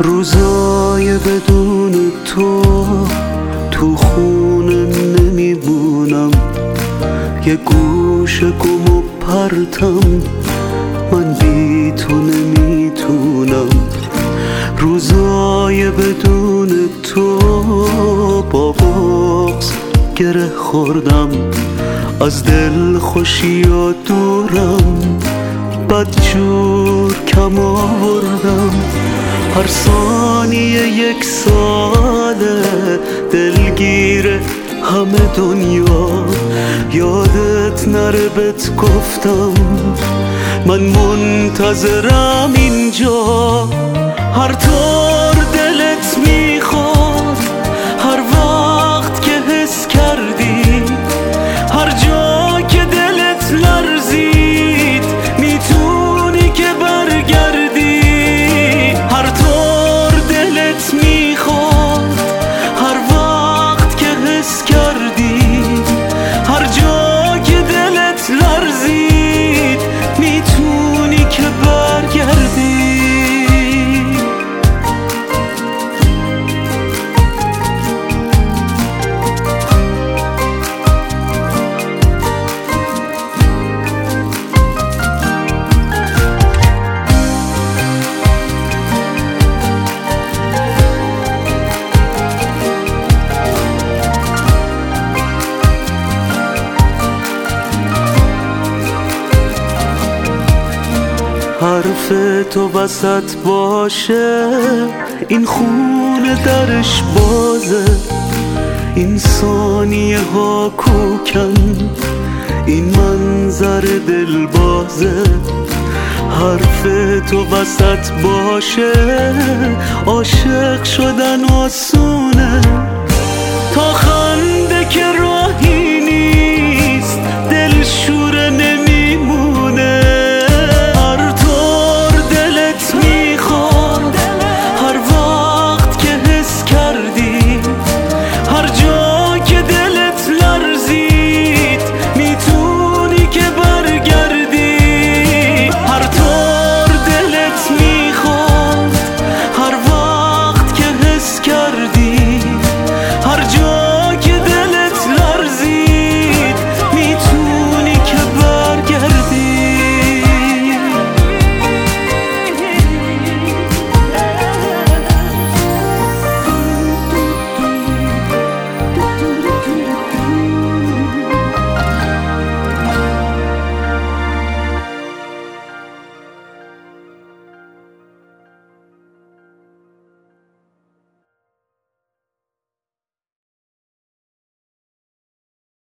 روزای بدون تو خونه نمیمونم، یه گوشه گم و پرتم، من بی تو نمیتونم. روزای بدون تو با بغض گره خوردم، از دل خوشی و دورم، بدجور کم آوردم. هر ثانیه یک ساله دلگیر همه دنیا، یادت نره بهت گفتم من منتظرم اینجا. هر طور دلت میخواد، هر وقت که حس کردی، هر جا که دلت لرزید میتونی که برگردی. هر طور دلت میخواد، هر وقت که حس کردی، هر جا که دلت لرزید میتونی که برگردی. حرف تو وسط باشه، این خونه درش بازه، این ثانیه ها کوکن، این منظر دل بازه. حرف تو وسط باشه، عاشق شدن آسونه، تا خنده که